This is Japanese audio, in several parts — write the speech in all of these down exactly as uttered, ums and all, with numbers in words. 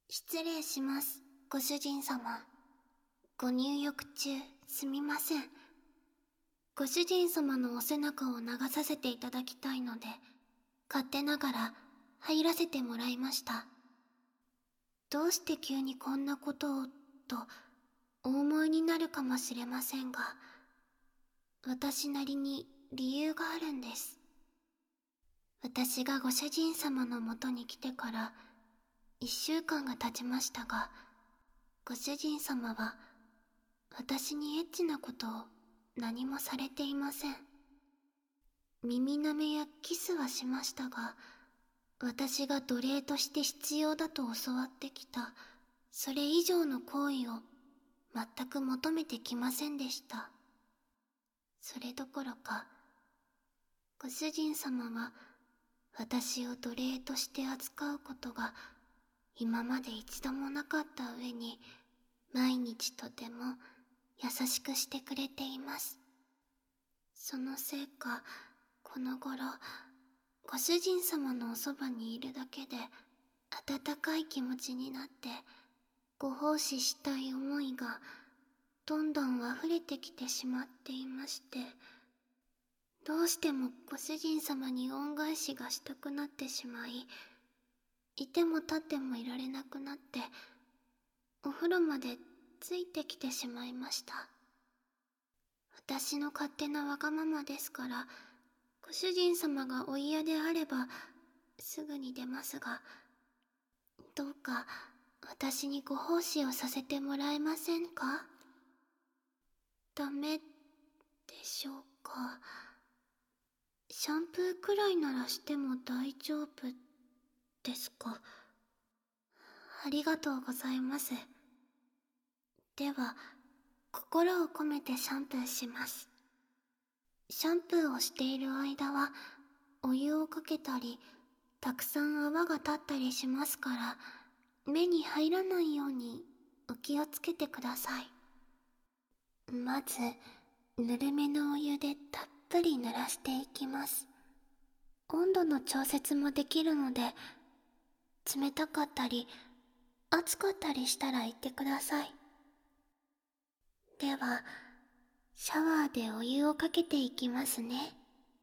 失礼します、ご主人様。ご入浴中、すみません。ご主人様のお背中を流させていただきたいので、勝手ながら入らせてもらいました。どうして急にこんなことを、とお思いになるかもしれませんが、私なりに理由があるんです。私がご主人様のもとに来てから一週間が経ちましたが、ご主人様は私にエッチなことを何もされていません。耳舐めやキスはしましたが、私が奴隷として必要だと教わってきたそれ以上の行為を全く求めてきませんでした。それどころか、ご主人様は私を奴隷として扱うことが今まで一度もなかった上に、毎日とても優しくしてくれています。そのせいか、この頃、ご主人様のおそばにいるだけで温かい気持ちになって、ご奉仕したい思いがどんどん溢れてきてしまっていまして、どうしてもご主人様に恩返しがしたくなってしまい、いても立ってもいられなくなって、お風呂までついてきてしまいました。私の勝手なわがままですから、ご主人様がお嫌であればすぐに出ますが、どうか私にご奉仕をさせてもらえませんか？ダメでしょうか。シャンプーくらいならしても大丈夫ですか？ありがとうございます。では、心を込めてシャンプーします。シャンプーをしている間は、お湯をかけたり、たくさん泡が立ったりしますから、目に入らないようにお気をつけてください。まず、ぬるめのお湯でたっぷり濡らしていきます。温度の調節もできるので、冷たかったり、熱かったりしたら言ってください。では、シャワーでお湯をかけていきますね。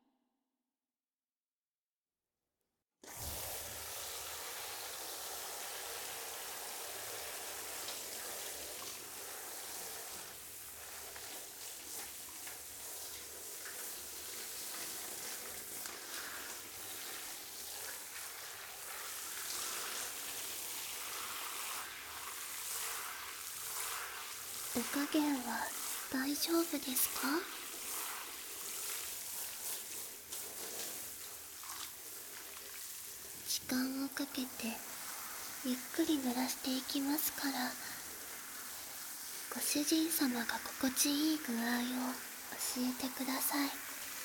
お加減は大丈夫ですか？時間をかけてゆっくり濡らしていきますから、ご主人様が心地いい具合を教えてください。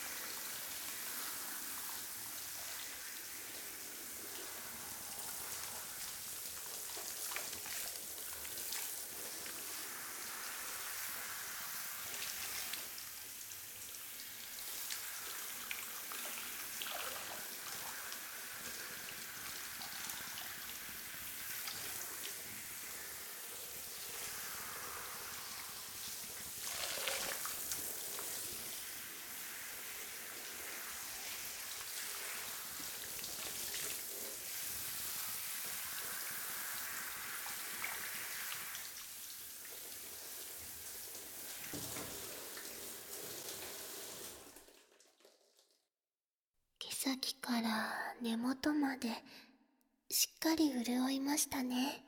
毛先から根元までしっかり潤いましたね。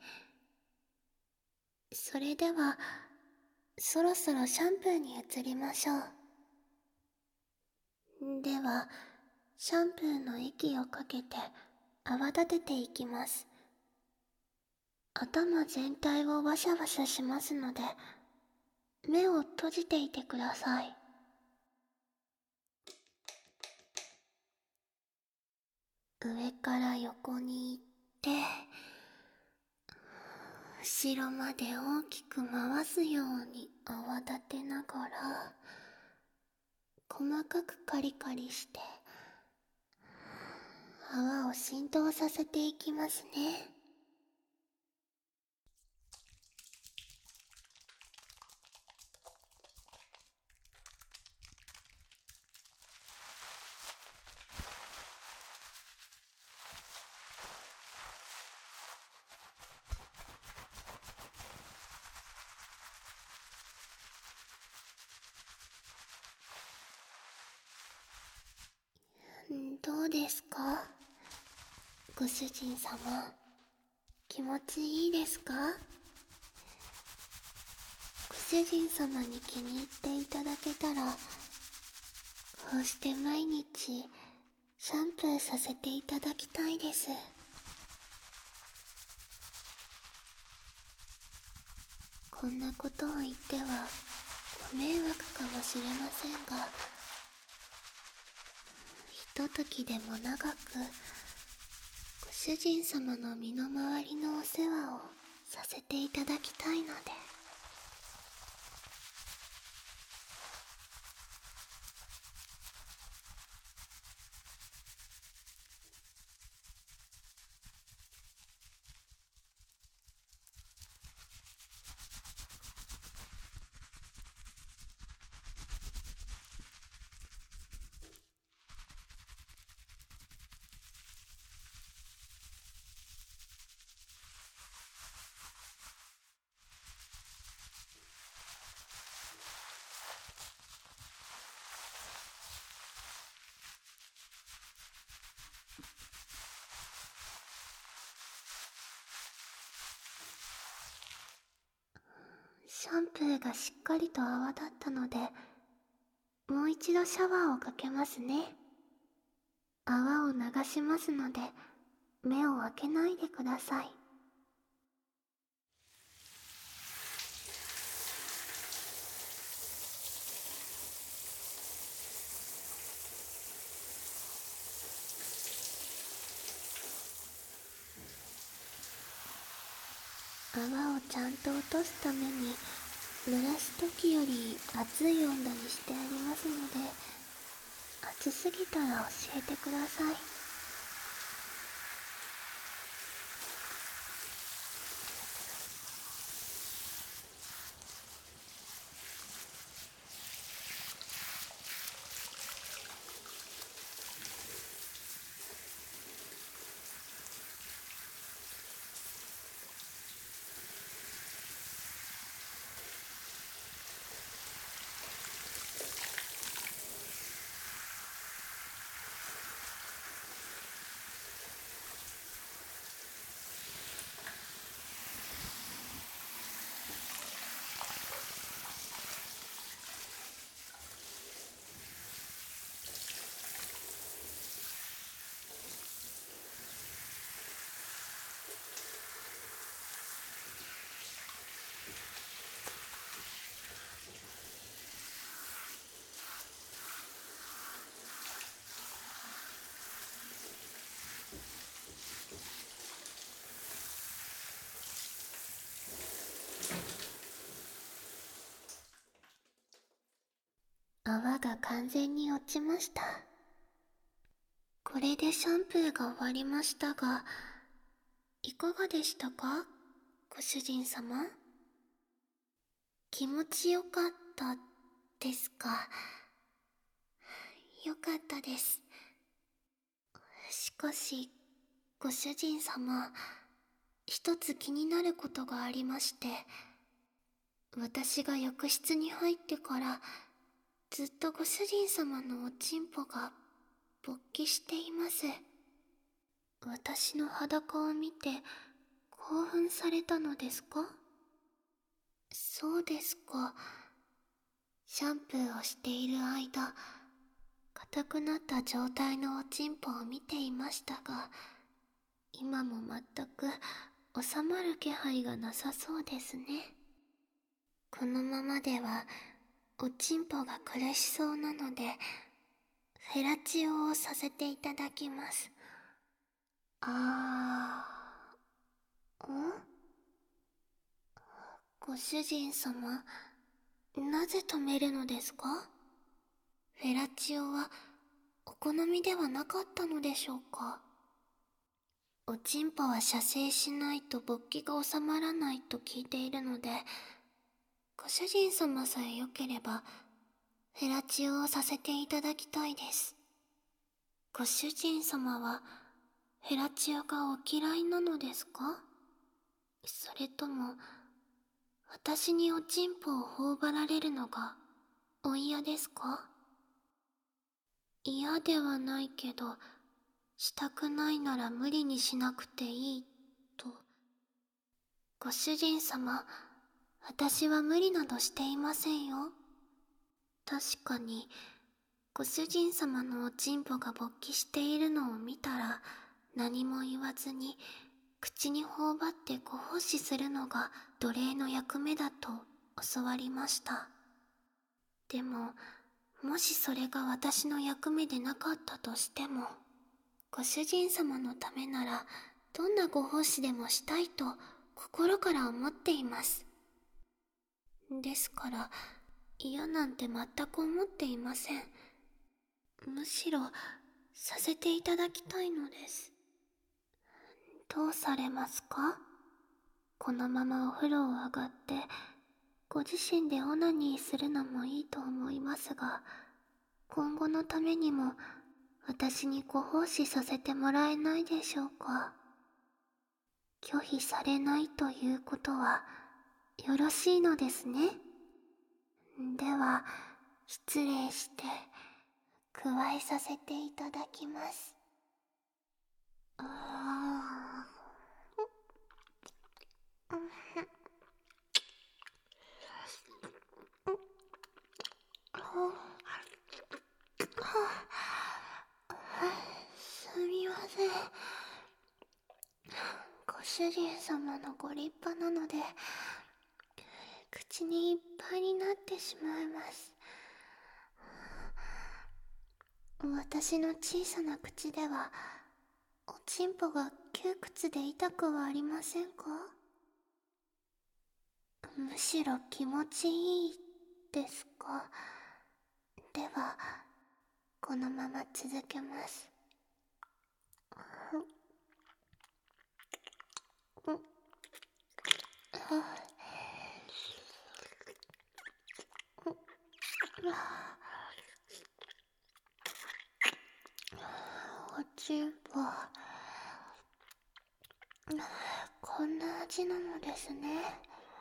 それではそろそろシャンプーに移りましょう。では、シャンプーの液をかけて泡立てていきます。頭全体をワシャワシャしますので、目を閉じていてください。上から横に行って、後ろまで大きく回すように泡立てながら、細かくカリカリして、泡を浸透させていきますね。 ご主人様、気持ちいいですか？ご主人様に気に入っていただけたら、こうして毎日シャンプーさせていただきたいです。こんなことを言ってはご迷惑かもしれませんが、ひとときでも長くご主人様の身の回りのお世話をさせていただきたいので。シャンプーがしっかりと泡立ったので、もう一度シャワーをかけますね。泡を流しますので、目を開けないでください。泡をちゃんと落とすために、濡らす時より熱い温度にしてありますので、熱すぎたら教えてください。泡が完全に落ちました。これでシャンプーが終わりましたが、いかがでしたか、ご主人様？気持ちよかったですか？よかったです。しかし、ご主人様、一つ気になることがありまして、私が浴室に入ってからずっとご主人様のおちんぽが勃起しています。私の裸を見て興奮されたのですか？そうですか。シャンプーをしている間、硬くなった状態のおちんぽを見ていましたが、今も全く収まる気配がなさそうですね。このままではおちんぽが苦しそうなので、フェラチオをさせていただきます。あー、ん？ご主人様、なぜ止めるのですか？フェラチオはお好みではなかったのでしょうか？おちんぽは射精しないと勃起が収まらないと聞いているので、ご主人様さえよければフェラチオをさせていただきたいです。ご主人様はフェラチオがお嫌いなのですか？それとも私におちんぽを頬張られるのがお嫌ですか？嫌ではないけど、 したくないなら無理にしなくていいと。ご主人様、私は無理などしていませんよ。確かにご主人様のおちんぽが勃起しているのを見たら何も言わずに口に頬張ってご奉仕するのが奴隷の役目だと教わりました。でももしそれが私の役目でなかったとしても、ご主人様のためならどんなご奉仕でもしたいと心から思っています。ですから嫌なんて全く思っていません。むしろさせていただきたいのです。どうされますか？このままお風呂を上がってご自身でオナニーするのもいいと思いますが、今後のためにも私にご奉仕させてもらえないでしょうか？拒否されないということはよろしいのですね。では失礼して加えさせていただきます。あすみません。ご主人様のご立派なので口にいっぱいになってしまいます。私の小さな口ではおちんぽが窮屈で痛くはありませんか？むしろ気持ちいいですか？ではこのまま続けます。おちんぽ、こんな味なのですね。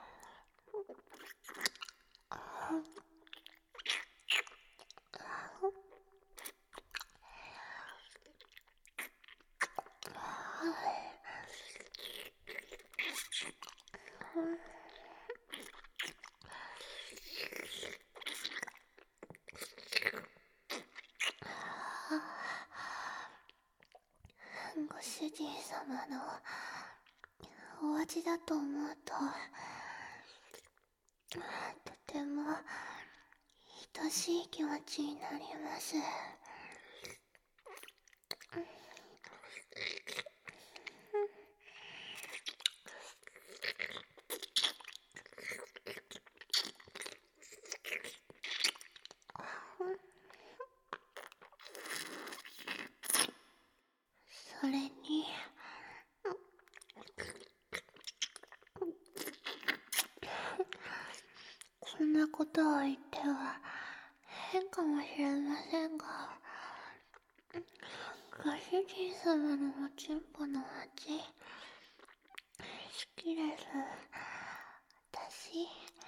ご主人様のお味だと思うととても愛しい気持ちになります。それにこんなことを言っては変かもしれませんが、ご主人様のおちんぽの味好きです。私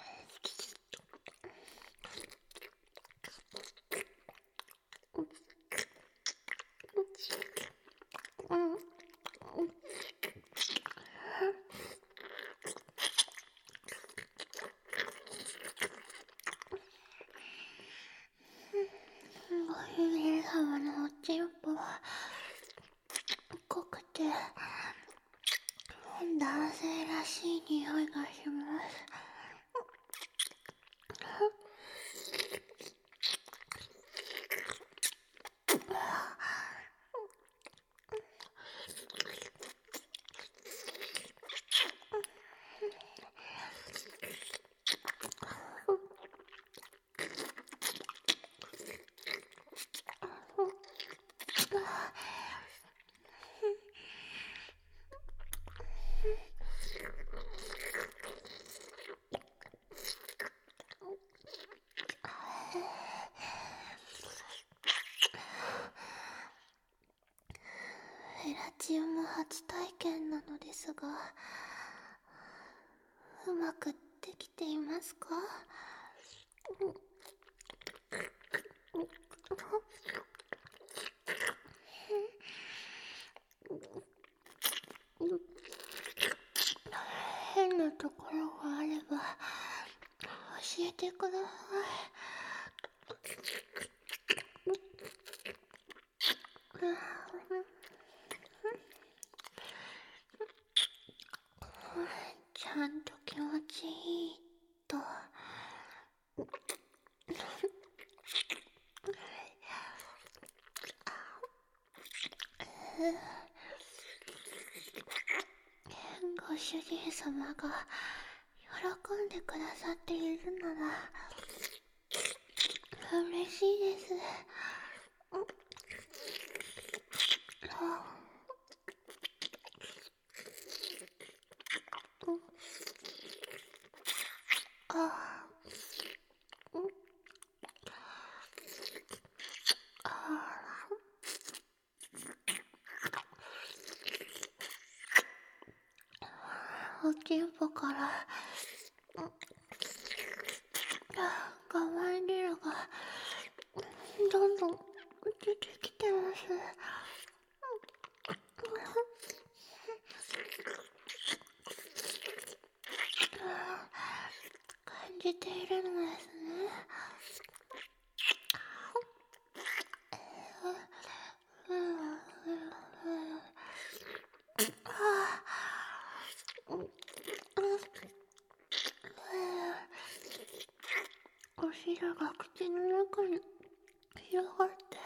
うんご主人様のおちんぽは濃くて男性らしい匂いがします。フェラチオも初体験なのですが、うまくできていますか？ るところがあれば教えてください。ちゃんと気持ちいいとご主人様が喜んでくださっているなら嬉しいです。あおちんぽからガマンリラがどんどん出てきてます。感じているのですね。お汁が口の中に広がって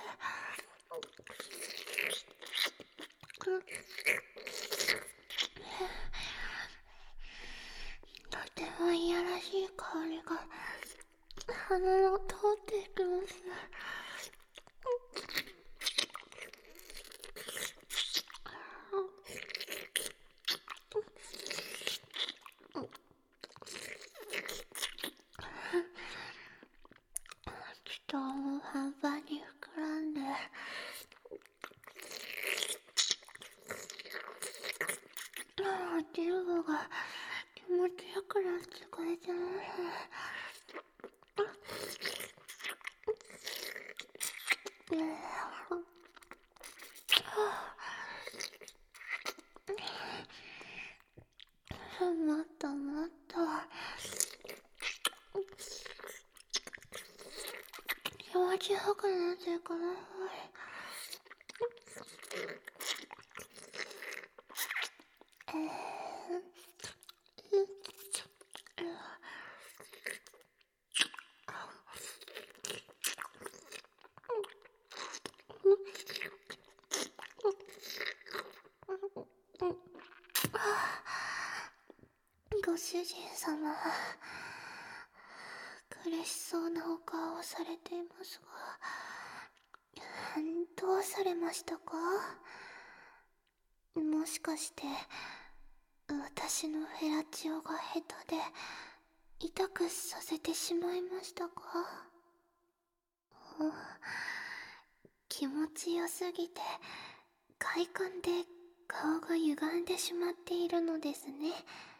とてもいやらしい香りが鼻を通っていきます。人も半端に膨らんでおちんぽが気持ちよくなってくれてます。もっともっと気持ちよくなってください。ご主人様、苦しそうなお顔をされていますが、どうされましたか？もしかして私のフェラチオが下手で痛くさせてしまいましたか？気持ちよすぎて快感で顔が歪んでしまっているのですね。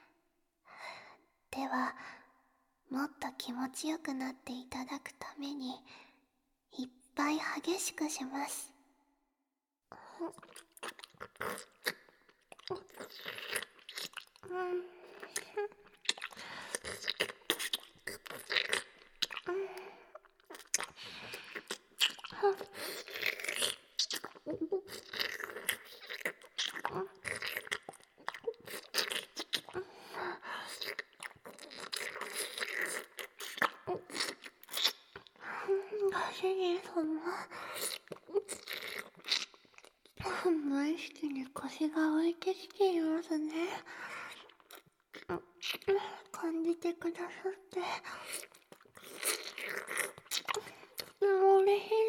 ではもっと気持ちよくなっていただくためにいっぱい激しくします。ご主人様、無意識に腰が浮いてきていますね。感じてくださってとても嬉しいです。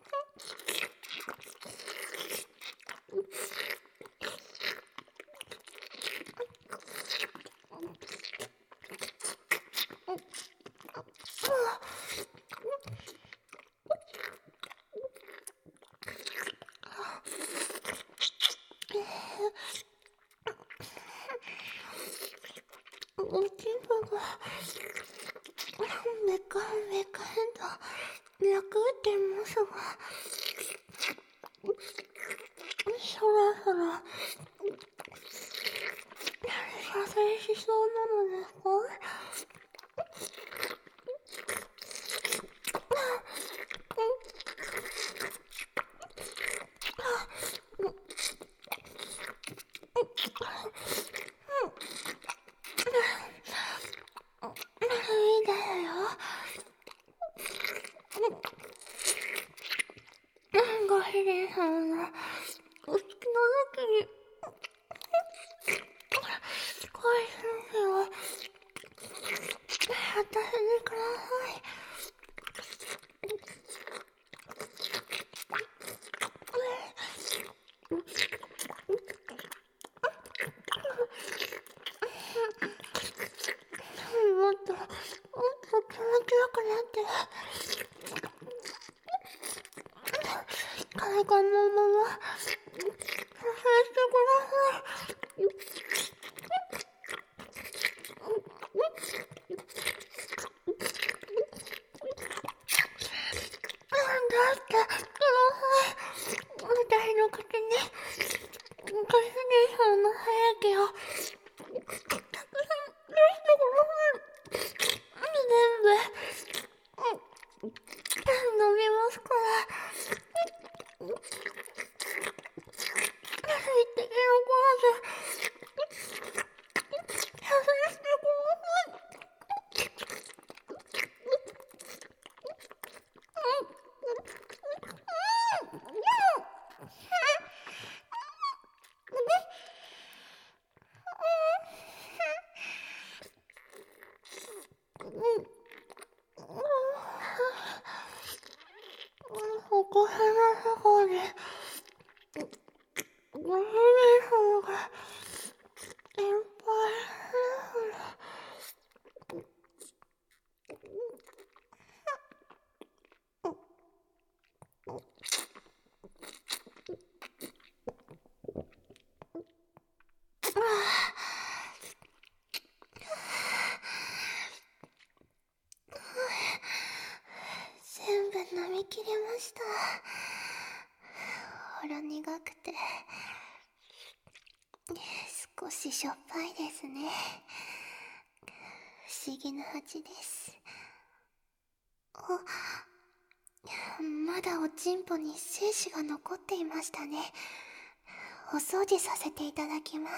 おちんぽがめかんめかんと脈打っていますが、そろそろ戦しそうなのですか？いいだよ。ご主人様のお好きな時に恋するを私にください。もっともっと気持ちよくなって快感のままさせてください。だってください。私の口にご主人様の早毛をたくさん出してください。全部飲みますから。一滴残らずさせてください。お子様の方でご主人様がいっぱい全部飲み切りました。ほろ苦くて少ししょっぱいですね。不思議な味です。あ、まだおちんぽに精子が残っていましたね。お掃除させていただきます。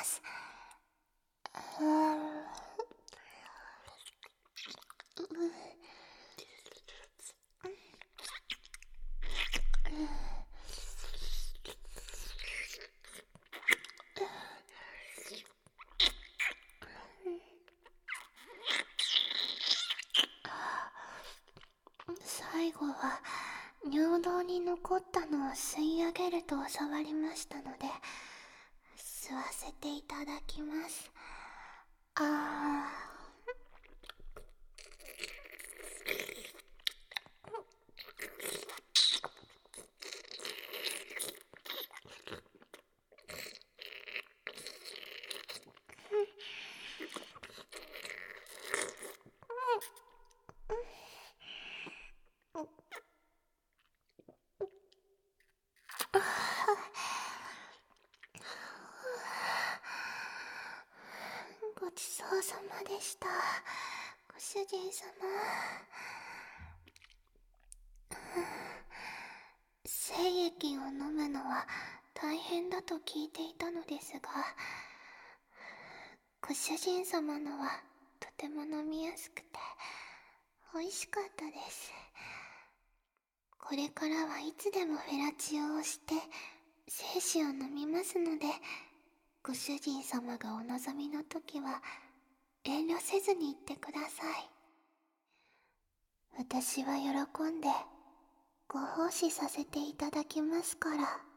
最後は尿道に残ったのを吸い上げると教わりましたので、吸わせていただきます。あーごちそうさまでした、ご主人様。精液を飲むのは大変だと聞いていたのですが、ご主人様のはとても飲みやすくて美味しかったです。これからはいつでもフェラチオをして精子を飲みますので、ご主人様がお望みの時は遠慮せずに言ってください。私は喜んでご奉仕させていただきますから。